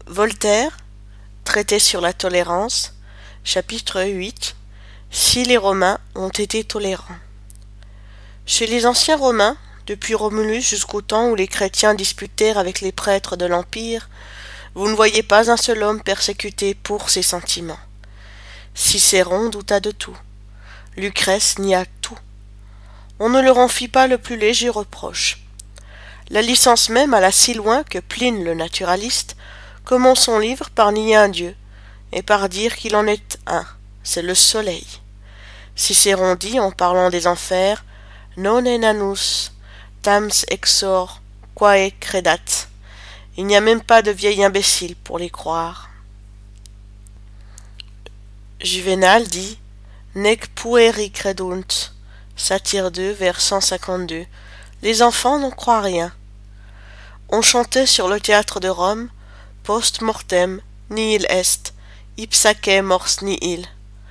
Voltaire, Traité sur la tolérance, chapitre 8. Si les Romains ont été tolérants. Chez les anciens Romains, depuis Romulus jusqu'au temps où les chrétiens disputèrent avec les prêtres de l'Empire, vous ne voyez pas un seul homme persécuté pour ses sentiments. Cicéron douta de tout. Lucrèce nia tout. On ne leur en fit pas le plus léger reproche. La licence même alla si loin que Pline le naturaliste commence son livre par nier un dieu, et par dire qu'il en est un, c'est le soleil. Cicéron dit, en parlant des enfers, « Non enanus, tams exor, quae credat ». Il n'y a même pas de vieil imbécile pour les croire. Juvénal dit, « Nec pueri credunt », Satire 2, vers 152. Les enfants n'en croient rien. On chantait sur le théâtre de Rome, post mortem nihil est, ipsaque mors nihil.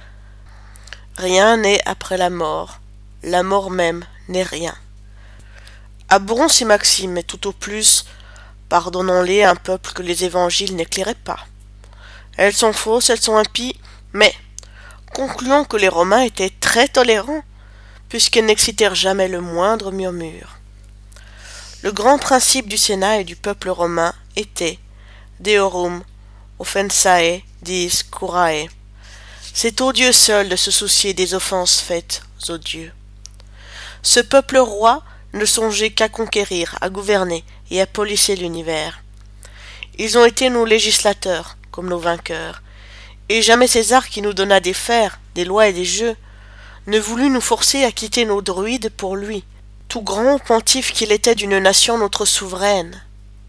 Rien n'est après la mort même n'est rien. Abhorrons ces maximes, mais tout au plus, pardonnons-les à un peuple que les évangiles n'éclairaient pas. Elles sont fausses, elles sont impies, mais concluons que les Romains étaient très tolérants, puisqu'ils n'excitèrent jamais le moindre murmure. Le grand principe du Sénat et du peuple romain était Deorum offensae diis curae. C'est aux dieux seuls de se soucier des offenses faites aux dieux. Ce peuple roi ne songeait qu'à conquérir, à gouverner et à polisser l'univers. Ils ont été nos législateurs, comme nos vainqueurs, et jamais César, qui nous donna des fers, des lois et des jeux, ne voulut nous forcer à quitter nos druides pour lui, tout grand pontife qu'il était d'une nation notre souveraine.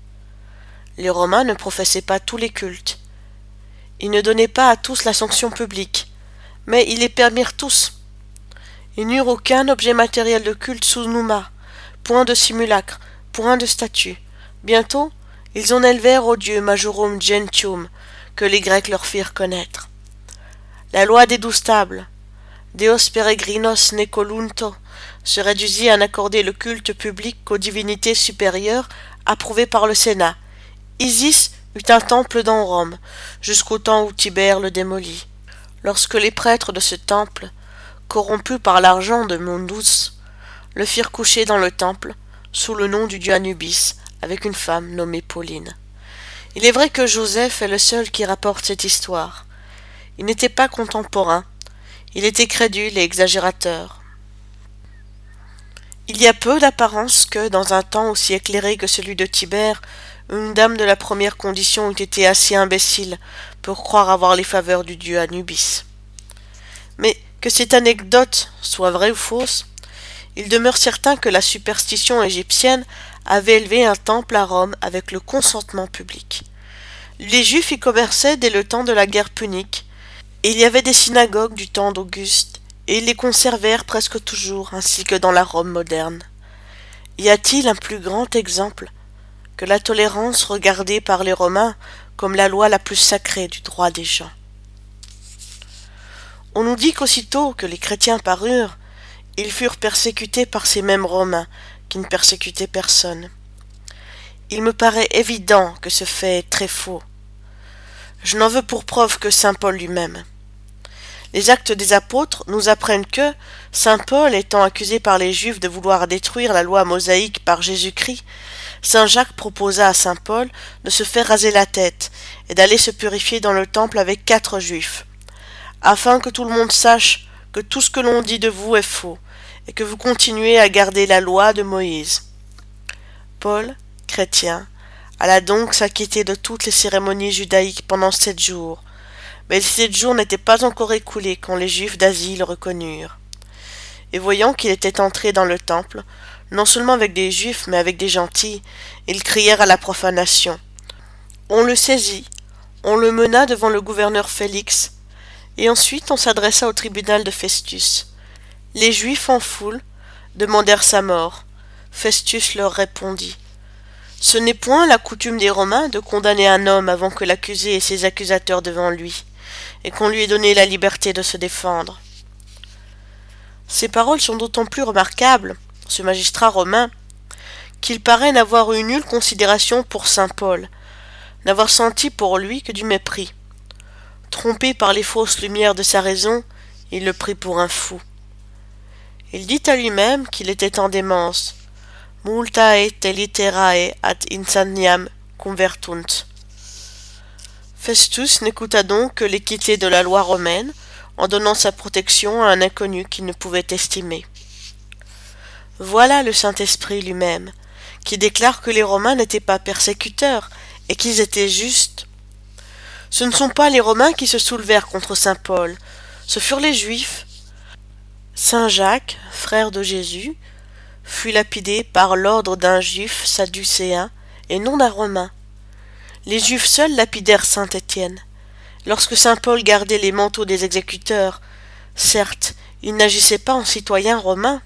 Les Romains ne professaient pas tous les cultes. Ils ne donnaient pas à tous la sanction publique, mais ils les permirent tous. Ils n'eurent aucun objet matériel de culte sous Nouma, point de simulacre, point de statue. Bientôt, ils en élevèrent au dieu Majorum Gentium, que les Grecs leur firent connaître. La loi des 12 tables, Deos peregrinos necolunto, se réduisit à n'accorder le culte public qu'aux divinités supérieures approuvées par le Sénat. Isis eut un temple dans Rome, jusqu'au temps où Tibère le démolit. Lorsque les prêtres de ce temple, corrompus par l'argent de Mundus, le firent coucher dans le temple, sous le nom du dieu Anubis, avec une femme nommée Pauline. Il est vrai que Joseph est le seul qui rapporte cette histoire. Il n'était pas contemporain, il était crédule et exagérateur. Il y a peu d'apparence que, dans un temps aussi éclairé que celui de Tibère, une dame de la première condition eût été assez imbécile pour croire avoir les faveurs du dieu Anubis. Mais que cette anecdote soit vraie ou fausse, il demeure certain que la superstition égyptienne avait élevé un temple à Rome avec le consentement public. Les Juifs y commerçaient dès le temps de la guerre punique, et il y avait des synagogues du temps d'Auguste, et ils les conservèrent presque toujours, ainsi que dans la Rome moderne. Y a-t-il un plus grand exemple que la tolérance regardée par les Romains comme la loi la plus sacrée du droit des gens? On nous dit qu'aussitôt que les chrétiens parurent, ils furent persécutés par ces mêmes Romains qui ne persécutaient personne. Il me paraît évident que ce fait est très faux. Je n'en veux pour preuve que saint Paul lui-même. Les Actes des Apôtres nous apprennent que, saint Paul étant accusé par les Juifs de vouloir détruire la loi mosaïque par Jésus-Christ, saint Jacques proposa à saint Paul de se faire raser la tête et d'aller se purifier dans le temple avec 4 Juifs, afin que tout le monde sache que tout ce que l'on dit de vous est faux, et que vous continuez à garder la loi de Moïse. Paul, chrétien, alla donc s'acquitter de toutes les cérémonies judaïques pendant 7 jours, mais les 7 jours n'étaient pas encore écoulés quand les Juifs d'Asie le reconnurent. Et voyant qu'il était entré dans le temple, non seulement avec des Juifs, mais avec des gentils, ils crièrent à la profanation. On le saisit, on le mena devant le gouverneur Félix, et ensuite on s'adressa au tribunal de Festus. Les Juifs en foule demandèrent sa mort. Festus leur répondit. Ce n'est point la coutume des Romains de condamner un homme avant que l'accusé ait ses accusateurs devant lui, et qu'on lui ait donné la liberté de se défendre. Ces paroles sont d'autant plus remarquables, ce magistrat romain, qu'il paraît n'avoir eu nulle considération pour saint Paul, n'avoir senti pour lui que du mépris. Trompé par les fausses lumières de sa raison, il le prit pour un fou. Il dit à lui-même qu'il était en démence. Multae te litterae ad insaniam convertunt. Festus n'écouta donc que l'équité de la loi romaine, en donnant sa protection à un inconnu qu'il ne pouvait estimer. Voilà le Saint-Esprit lui-même, qui déclare que les Romains n'étaient pas persécuteurs et qu'ils étaient justes. Ce ne sont pas les Romains qui se soulevèrent contre saint Paul, ce furent les Juifs. Saint Jacques, frère de Jésus, fut lapidé par l'ordre d'un Juif sadducéen et non d'un Romain. Les Juifs seuls lapidèrent saint Étienne. Lorsque saint Paul gardait les manteaux des exécuteurs, certes, il n'agissait pas en citoyen romain.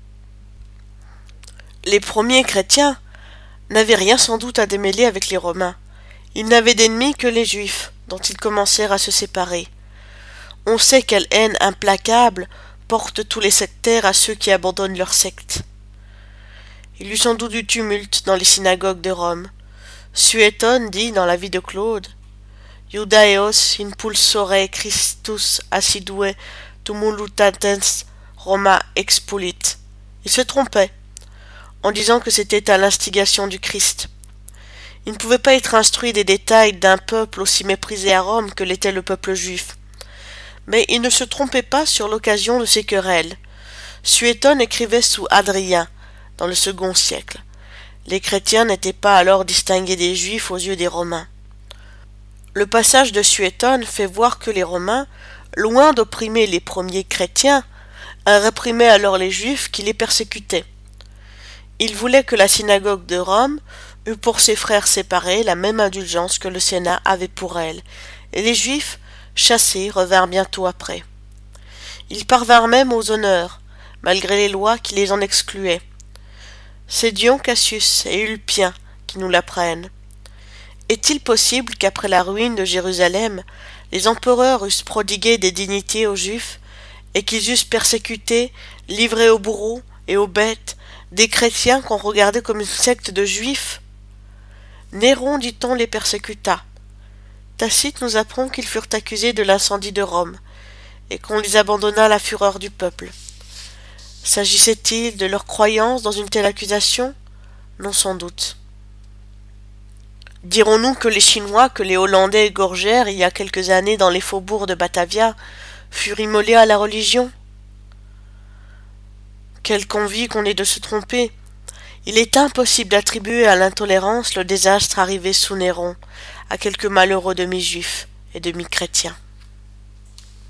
Les premiers chrétiens n'avaient rien sans doute à démêler avec les Romains. Ils n'avaient d'ennemis que les Juifs, dont ils commencèrent à se séparer. On sait quelle haine implacable portent tous les sectaires à ceux qui abandonnent leur secte. Il y eut sans doute du tumulte dans les synagogues de Rome. Suétone dit dans la vie de Claude Iudaeos impulsore Christus assidue tumulutates Roma expulit. Il se trompait en disant que c'était à l'instigation du Christ. Il ne pouvait pas être instruit des détails d'un peuple aussi méprisé à Rome que l'était le peuple juif. Mais il ne se trompait pas sur l'occasion de ces querelles. Suétone écrivait sous Hadrien, dans le second siècle. Les chrétiens n'étaient pas alors distingués des Juifs aux yeux des Romains. Le passage de Suétone fait voir que les Romains, loin d'opprimer les premiers chrétiens, réprimaient alors les Juifs qui les persécutaient. Ils voulaient que la synagogue de Rome eût pour ses frères séparés la même indulgence que le Sénat avait pour elle, et les Juifs, chassés, revinrent bientôt après. Ils parvinrent même aux honneurs, malgré les lois qui les en excluaient. C'est Dion Cassius et Ulpien qui nous l'apprennent. Est-il possible qu'après la ruine de Jérusalem, les empereurs eussent prodigué des dignités aux Juifs, et qu'ils eussent persécuté, livré aux bourreaux et aux bêtes, des chrétiens qu'on regardait comme une secte de Juifs? Néron, dit-on, les persécuta. Tacite nous apprend qu'ils furent accusés de l'incendie de Rome, et qu'on les abandonna à la fureur du peuple. S'agissait-il de leur croyance dans une telle accusation? Non, sans doute. Dirons-nous que les Chinois que les Hollandais égorgèrent il y a quelques années dans les faubourgs de Batavia furent immolés à la religion? Quelque envie qu'on ait de se tromper! Il est impossible d'attribuer à l'intolérance le désastre arrivé sous Néron, à quelques malheureux demi-juifs et demi-chrétiens.